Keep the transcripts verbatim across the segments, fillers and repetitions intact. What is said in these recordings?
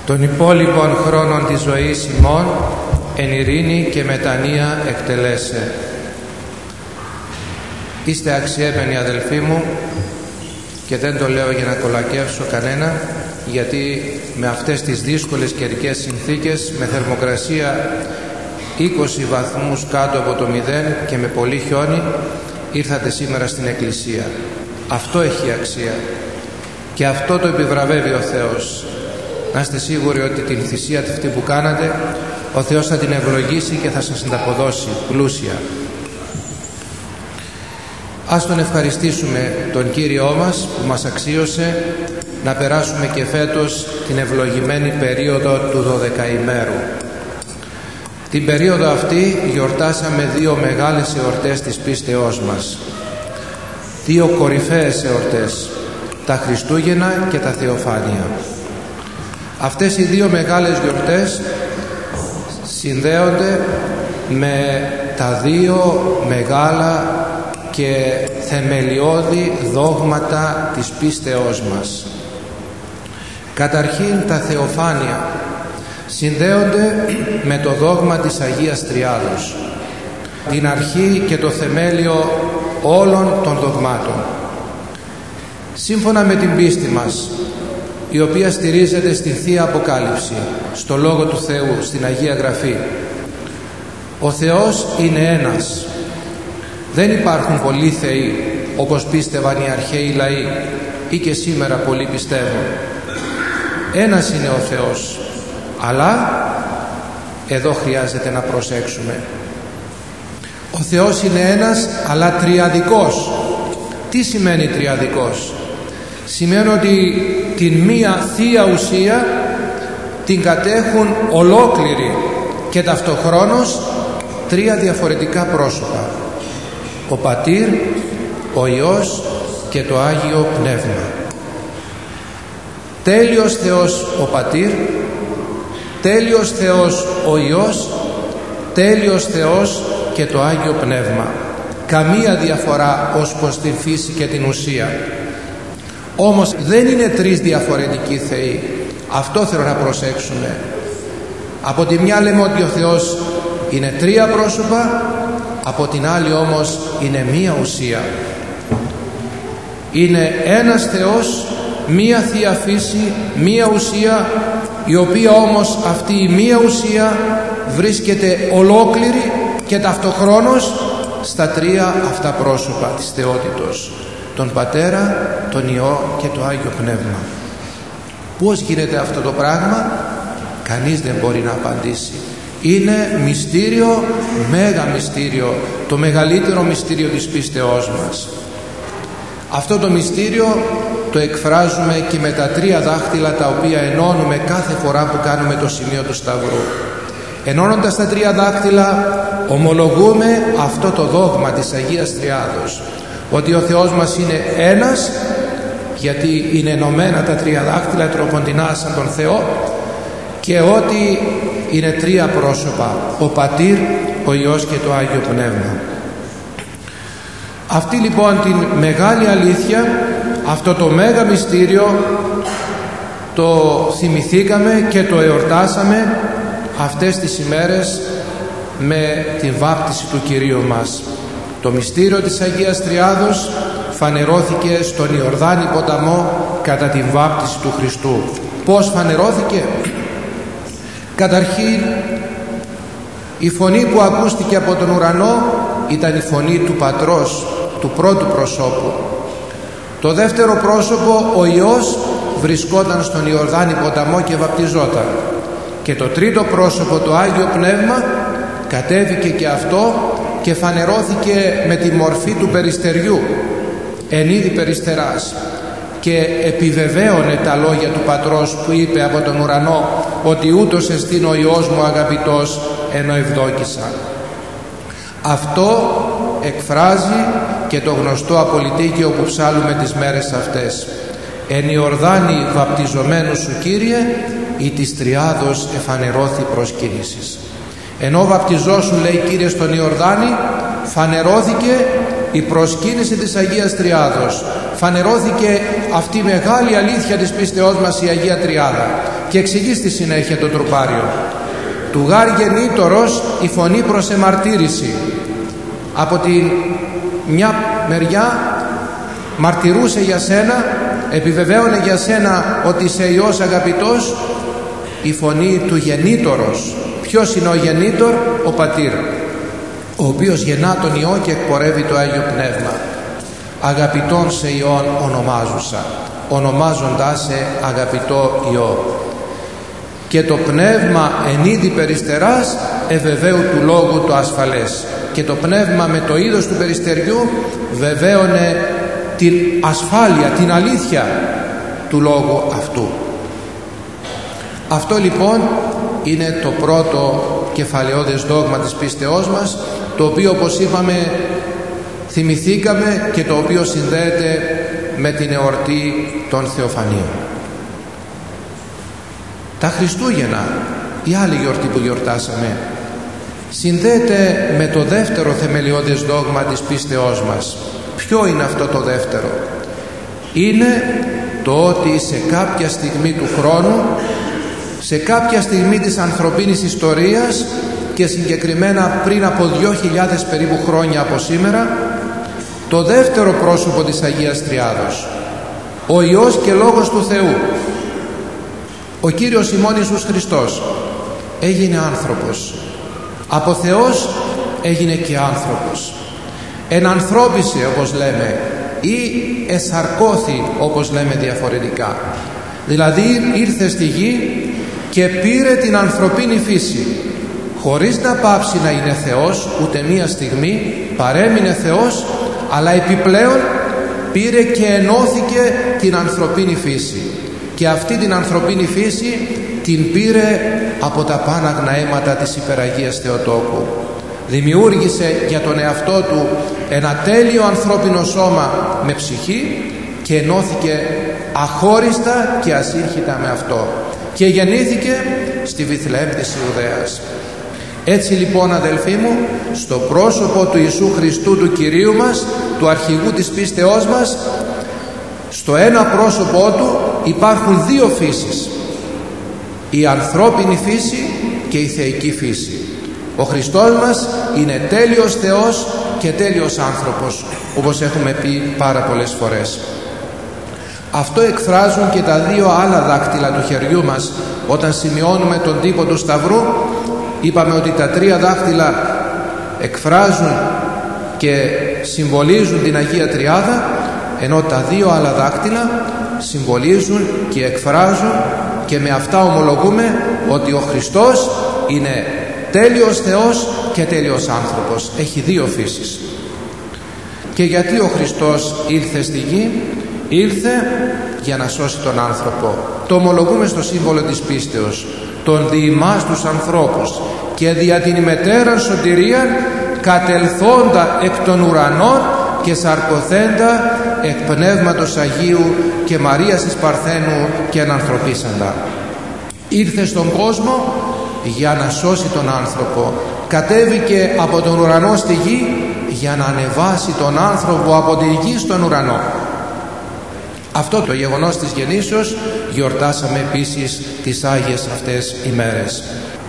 των υπόλοιπων χρόνων της ζωής ημών εν ειρήνη και μετανία εκτελέσε. Είστε αξιέπαινοι αδελφοί μου, και δεν το λέω για να κολακεύσω κανένα, γιατί με αυτές τις δύσκολες καιρικές συνθήκες, με θερμοκρασία είκοσι βαθμούς κάτω από το μηδέν και με πολύ χιόνι, ήρθατε σήμερα στην Εκκλησία. Αυτό έχει αξία και αυτό το επιβραβεύει ο Θεός. Να είστε σίγουροι ότι την θυσία αυτή που κάνατε, ο Θεός θα την ευλογήσει και θα σας ανταποδώσει πλούσια. Ας τον ευχαριστήσουμε τον Κύριό μας που μας αξίωσε να περάσουμε και φέτος την ευλογημένη περίοδο του δωδεκαημέρου. Την περίοδο αυτή γιορτάσαμε δύο μεγάλες εορτές της πίστεώς μας. Δύο κορυφαίες εορτές, τα Χριστούγεννα και τα Θεοφάνεια. Αυτές οι δύο μεγάλες γιορτές συνδέονται με τα δύο μεγάλα και θεμελιώδη δόγματα της πίστεώς μας. Καταρχήν τα Θεοφάνεια συνδέονται με το δόγμα της Αγίας Τριάδος, την αρχή και το θεμέλιο όλων των δογμάτων. Σύμφωνα με την πίστη μας, η οποία στηρίζεται στη Θεία Αποκάλυψη, στο Λόγο του Θεού, στην Αγία Γραφή, ο Θεός είναι ένας. Δεν υπάρχουν πολλοί θεοί όπως πίστευαν οι αρχαίοι λαοί ή και σήμερα πολλοί πιστεύουν. Ένας είναι ο Θεός, αλλά εδώ χρειάζεται να προσέξουμε. Ο Θεός είναι ένας, αλλά τριαδικός. Τι σημαίνει τριαδικός? Σημαίνει ότι την μία θεία ουσία την κατέχουν ολόκληρη και ταυτοχρόνως τρία διαφορετικά πρόσωπα: ο Πατήρ, ο Υιός και το Άγιο Πνεύμα. Τέλειος Θεός ο Πατήρ, τέλειος Θεός ο Υιός, τέλειος Θεός και το Άγιο Πνεύμα. Καμία διαφορά ως προς την φύση και την ουσία. Όμως δεν είναι τρεις διαφορετικοί θεοί. Αυτό θέλω να προσέξουμε. Από τη μια λέμε ότι ο Θεός είναι τρία πρόσωπα, από την άλλη όμως είναι μία ουσία. Είναι ένας Θεός, μία θεία φύση, μία ουσία, η οποία όμως αυτή η μία ουσία βρίσκεται ολόκληρη και ταυτοχρόνως στα τρία αυτά πρόσωπα της θεότητος, τον Πατέρα, τον Υιό και το Άγιο Πνεύμα. Πώς γίνεται αυτό το πράγμα? Κανείς δεν μπορεί να απαντήσει. Είναι μυστήριο, μέγα μυστήριο, το μεγαλύτερο μυστήριο της πίστεώς μας. Αυτό το μυστήριο το εκφράζουμε και με τα τρία δάχτυλα τα οποία ενώνουμε κάθε φορά που κάνουμε το σημείο του Σταυρού. Ενώνοντας τα τρία δάχτυλα ομολογούμε αυτό το δόγμα της Αγίας Τριάδος, ότι ο Θεός μας είναι ένας, γιατί είναι ενωμένα τα τρία δάχτυλα τροποντινά σαν τον Θεό, και ότι είναι τρία πρόσωπα: ο Πατήρ, ο Υιός και το Άγιο Πνεύμα. Αυτή λοιπόν την μεγάλη αλήθεια, αυτό το μέγα μυστήριο το θυμηθήκαμε και το εορτάσαμε αυτές τις ημέρες με την βάπτιση του Κυρίου μας. Το μυστήριο της Αγίας Τριάδος φανερώθηκε στον Ιορδάνη ποταμό κατά την βάπτιση του Χριστού. Πώς φανερώθηκε? Καταρχήν, η φωνή που ακούστηκε από τον ουρανό ήταν η φωνή του Πατρός, του πρώτου προσώπου. Το δεύτερο πρόσωπο, ο Υιός, βρισκόταν στον Ιορδάνη ποταμό και βαπτιζόταν. Και το τρίτο πρόσωπο, το Άγιο Πνεύμα, κατέβηκε και αυτό και φανερώθηκε με τη μορφή του περιστεριού, εν είδη περιστεράς, και επιβεβαίωνε τα λόγια του Πατρός που είπε από τον ουρανό ότι ούτως εστίν ο Υιός μου αγαπητός ενώ ευδόκησα. Αυτό εκφράζει και το γνωστό απολυτίκιο που ψάλλουμε τις μέρες αυτές: εν Ιορδάνη βαπτιζομένου σου Κύριε, ή της Τριάδος εφανερώθη προσκύνησης. Ενώ βαπτιζόσουν, λέει, Κύριε, στον Ιορδάνη, φανερώθηκε η προσκύνηση της Αγίας Τριάδος, φανερώθηκε αυτή η μεγάλη αλήθεια της πίστεώς μας η Αγία Τριάδα και εξηγεί στη συνέχεια το τροπάριο. Του γάρ γεννήτωρος η φωνή προς εμαρτύρηση. Από τη μια μεριά μαρτυρούσε για σένα, επιβεβαίωνε για σένα ότι είσαι Υιός αγαπητός, η φωνή του γεννήτωρος. Ποιος είναι ο γεννήτωρ? Ο Πατήρ, ο οποίος γεννά τον Υιό και εκπορεύει το Άγιο Πνεύμα. Αγαπητόν σε Υιόν ονομάζουσα, ονομάζοντάς σε αγαπητό Υιό. Και το πνεύμα εν είδη περιστεράς εβεβαίου του λόγου το ασφαλές. Και το πνεύμα με το είδος του περιστεριού βεβαίωνε την ασφάλεια, την αλήθεια του λόγου αυτού. Αυτό λοιπόν είναι το πρώτο κεφαλαιώδες δόγμα της πίστεώς μας, το οποίο, όπως είπαμε, θυμηθήκαμε και το οποίο συνδέεται με την εορτή των Θεοφανίων. Τα Χριστούγεννα, η άλλη γιορτή που γιορτάσαμε, συνδέεται με το δεύτερο θεμελιώδες δόγμα της πίστεώς μας. Ποιο είναι αυτό το δεύτερο? Είναι το ότι σε κάποια στιγμή του χρόνου, σε κάποια στιγμή της ανθρωπίνης ιστορίας και συγκεκριμένα πριν από δύο χιλιάδες περίπου χρόνια από σήμερα, το δεύτερο πρόσωπο της Αγίας Τριάδος, ο Υιός και Λόγος του Θεού, ο Κύριος ημών Ιησούς Χριστός, έγινε άνθρωπος. Από Θεός έγινε και άνθρωπος. Ενανθρώπισε, όπως λέμε, ή εσαρκώθη, όπως λέμε διαφορετικά. Δηλαδή ήρθε στη γη και πήρε την ανθρωπίνη φύση, χωρίς να πάψει να είναι Θεός ούτε μία στιγμή, παρέμεινε Θεός, αλλά επιπλέον πήρε και ενώθηκε την ανθρωπίνη φύση. Και αυτή την ανθρωπίνη φύση την πήρε από τα πάναγνα αίματα της Υπεραγίας Θεοτόκου. Δημιούργησε για τον εαυτό του ένα τέλειο ανθρώπινο σώμα με ψυχή και ενώθηκε αχώριστα και ασύγχυτα με αυτό και γεννήθηκε στη Βιθλεέμ της Ιουδαίας. Έτσι λοιπόν, αδελφοί μου, στο πρόσωπο του Ιησού Χριστού, του Κυρίου μας, του αρχηγού της πίστεώς μας, στο ένα πρόσωπό του υπάρχουν δύο φύσεις, η ανθρώπινη φύση και η θεϊκή φύση. Ο Χριστός μας είναι τέλειος Θεός και τέλειος άνθρωπος, όπως έχουμε πει πάρα πολλές φορές. Αυτό εκφράζουν και τα δύο άλλα δάκτυλα του χεριού μας. Όταν σημειώνουμε τον τύπο του Σταυρού, είπαμε ότι τα τρία δάκτυλα εκφράζουν και συμβολίζουν την Αγία Τριάδα, ενώ τα δύο άλλα δάκτυλα συμβολίζουν και εκφράζουν, και με αυτά ομολογούμε ότι ο Χριστός είναι τέλειος Θεός και τέλειος άνθρωπος. Έχει δύο φύσεις. Και γιατί ο Χριστός ήρθε στη γη? Ήρθε για να σώσει τον άνθρωπο. Το ομολογούμε στο σύμβολο της πίστεως. Τον δι' ημάς τους ανθρώπους και δια την ημετέραν σωτηρίαν κατελθόντα εκ των ουρανών και σαρκωθέντα εκ Πνεύματος Αγίου και Μαρίας της Παρθένου και ανανθρωπίσαντα. Ήρθε στον κόσμο για να σώσει τον άνθρωπο. Κατέβηκε από τον ουρανό στη γη για να ανεβάσει τον άνθρωπο από τη γη στον ουρανό. Αυτό το γεγονός της γεννήσεως γιορτάσαμε επίσης τις Άγιες αυτές ημέρες.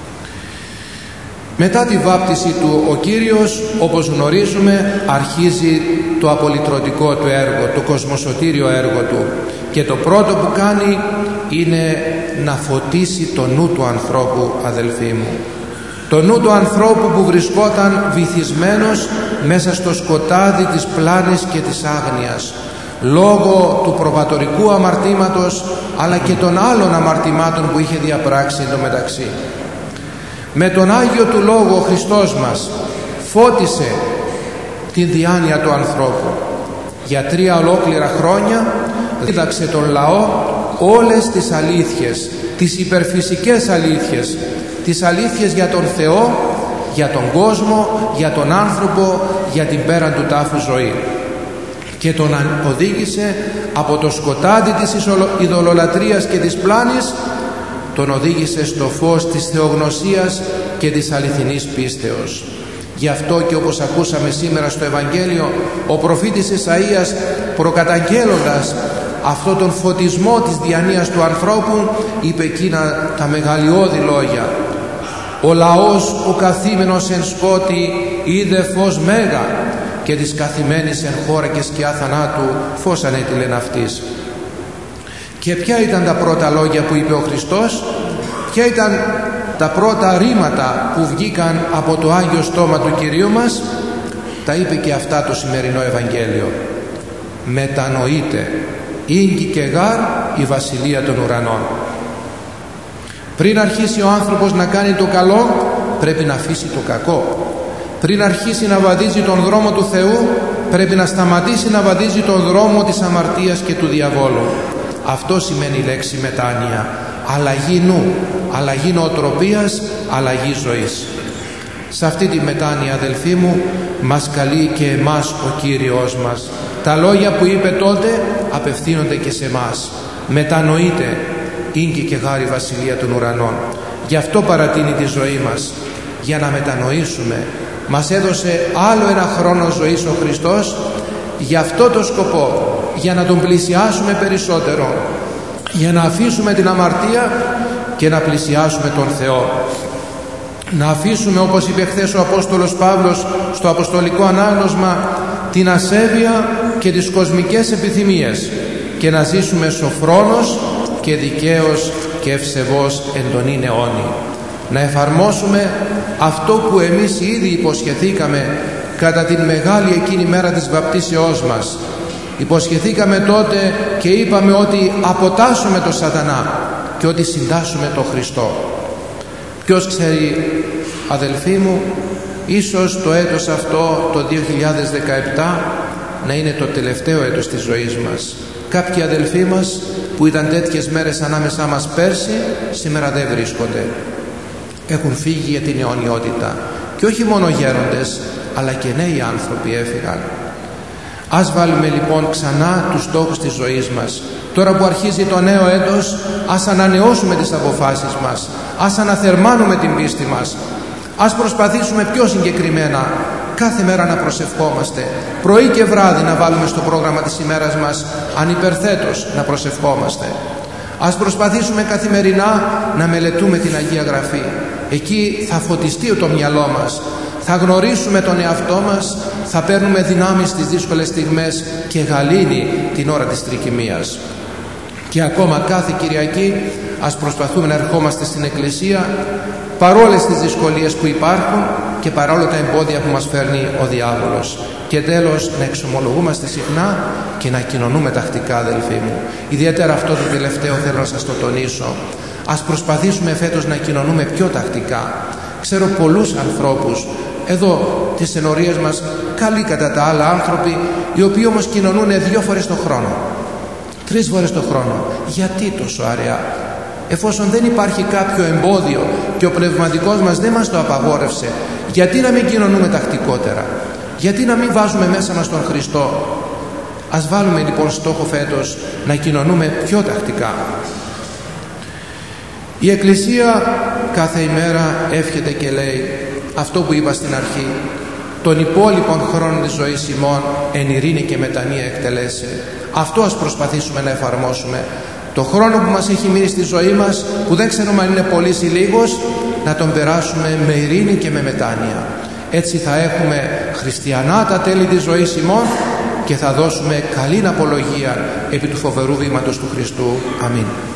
Μετά τη βάπτιση του ο Κύριος, όπως γνωρίζουμε, αρχίζει το απολυτρωτικό του έργο, το κοσμοσωτήριο έργο του, και το πρώτο που κάνει είναι να φωτίσει το νου του ανθρώπου, αδελφοί μου. Το νου του ανθρώπου που βρισκόταν βυθισμένος μέσα στο σκοτάδι της πλάνης και της άγνοιας, λόγω του προβατορικού αμαρτήματος αλλά και των άλλων αμαρτημάτων που είχε διαπράξει εντωμεταξύ. Με τον Άγιο του Λόγο ο Χριστός μας φώτισε την διάνοια του ανθρώπου. Για τρία ολόκληρα χρόνια δίδαξε τον λαό όλες τις αλήθειες, τις υπερφυσικές αλήθειες, τις αλήθειες για τον Θεό, για τον κόσμο, για τον άνθρωπο, για την πέραν του τάφου ζωή, και τον οδήγησε από το σκοτάδι της ειδωλολατρίας και της πλάνης, τον οδήγησε στο φως της θεογνωσίας και της αληθινής πίστεως. Γι' αυτό και όπως ακούσαμε σήμερα στο Ευαγγέλιο, ο προφήτης Ισαΐας, προκαταγγέλλοντας αυτό τον φωτισμό της διανοίας του ανθρώπου, είπε εκείνα τα μεγαλειώδη λόγια: «Ο λαός ο καθήμενος εν σκότη είδε φως μέγα, και της καθημένης εν χώρα και σκιά θανάτου φως ανέτειλεν αυτής». Και ποια ήταν τα πρώτα λόγια που είπε ο Χριστός? Ποια ήταν τα πρώτα ρήματα που βγήκαν από το Άγιο στόμα του Κυρίου μας? Τα είπε και αυτά το σημερινό Ευαγγέλιο: «Μετανοείτε, ήγγι και γάρ η βασιλεία των ουρανών». Πριν αρχίσει ο άνθρωπος να κάνει το καλό, πρέπει να αφήσει το κακό. Πριν αρχίσει να βαδίζει τον δρόμο του Θεού, πρέπει να σταματήσει να βαδίζει τον δρόμο της αμαρτίας και του διαβόλου. Αυτό σημαίνει η λέξη μετάνοια: αλλαγή νου, αλλαγή νοοτροπίας, αλλαγή ζωής. Σε αυτή τη μετάνοια, αδελφοί μου, μας καλεί και εμάς ο Κύριος μας. Τα λόγια που είπε τότε απευθύνονται και σε εμάς: «Μετανοείτε, ήγγι και γάρη βασιλεία των ουρανών». Γι' αυτό παρατείνει τη ζωή μας, για να μετανοήσουμε. Μας έδωσε άλλο ένα χρόνο ζωής ο Χριστός για αυτό το σκοπό, για να τον πλησιάσουμε περισσότερο, για να αφήσουμε την αμαρτία και να πλησιάσουμε τον Θεό. Να αφήσουμε, όπως είπε χθες ο Απόστολος Παύλος στο Αποστολικό Ανάγνωσμα, την ασέβεια και τις κοσμικές επιθυμίες, και να ζήσουμε σοφρόνος και δικαίος και ευσεβώς εν τον ίν αιώνι. Να εφαρμόσουμε αυτό που εμείς ήδη υποσχεθήκαμε κατά την μεγάλη εκείνη μέρα της βαπτίσεώς μας. Υποσχεθήκαμε τότε και είπαμε ότι αποτάσσουμε το σατανά και ότι συντάσσουμε το Χριστό. Ποιος ξέρει, αδελφοί μου, ίσως το έτος αυτό, το δύο χιλιάδες δεκαεπτά, να είναι το τελευταίο έτος της ζωής μας. Κάποιοι αδελφοί μας που ήταν τέτοιες μέρες ανάμεσά μας πέρσι, σήμερα δεν βρίσκονται. Έχουν φύγει για την αιωνιότητα. Και όχι μόνο γέροντες, αλλά και νέοι άνθρωποι έφυγαν. Ας βάλουμε λοιπόν ξανά τους στόχους της ζωής μας. Τώρα που αρχίζει το νέο έτος, ας ανανεώσουμε τις αποφάσεις μας, ας αναθερμάνουμε την πίστη μας, ας προσπαθήσουμε πιο συγκεκριμένα κάθε μέρα να προσευχόμαστε, πρωί και βράδυ να βάλουμε στο πρόγραμμα της ημέρας μας ανυπερθέτως να προσευχόμαστε. Ας προσπαθήσουμε καθημερινά να μελετούμε την Αγία Γραφή. Εκεί θα φωτιστεί το μυαλό μας, θα γνωρίσουμε τον εαυτό μας, θα παίρνουμε δυνάμεις στις δύσκολες στιγμές και γαλήνη την ώρα της τρικυμίας. Και ακόμα κάθε Κυριακή ας προσπαθούμε να ερχόμαστε στην Εκκλησία παρόλες τις δυσκολίες που υπάρχουν και παρόλο τα εμπόδια που μας φέρνει ο διάβολος. Και τέλος, να εξομολογούμαστε συχνά και να κοινωνούμε τακτικά, αδελφοί μου. Ιδιαίτερα αυτό το τελευταίο θέλω να σας το τονίσω. Ας προσπαθήσουμε φέτος να κοινωνούμε πιο τακτικά. Ξέρω πολλούς ανθρώπους εδώ τις ενορίες μας, καλοί κατά τα άλλα άνθρωποι, οι οποίοι όμως κοινωνούν δύο φορές το χρόνο, τρεις φορές το χρόνο. Γιατί τόσο αραιά? Εφόσον δεν υπάρχει κάποιο εμπόδιο και ο πνευματικός μας δεν μας το απαγόρευσε, γιατί να μην κοινωνούμε τακτικότερα? Γιατί να μην βάζουμε μέσα μας τον Χριστό? Ας βάλουμε λοιπόν στόχο φέτος να κοινωνούμε πιο τακτικά. Η Εκκλησία κάθε ημέρα εύχεται και λέει αυτό που είπα στην αρχή: τον υπόλοιπον χρόνο της ζωής ημών εν ειρήνη και μετανία εκτελέσε. Αυτό ας προσπαθήσουμε να εφαρμόσουμε. Το χρόνο που μας έχει μείνει στη ζωή μας, που δεν ξέρουμε αν είναι πολύς ή λίγος, να τον περάσουμε με ειρήνη και με μετάνοια. Έτσι θα έχουμε χριστιανά τα τέλη της ζωής ημών και θα δώσουμε καλήν απολογία επί του φοβερού βήματος του Χριστού. Αμήν.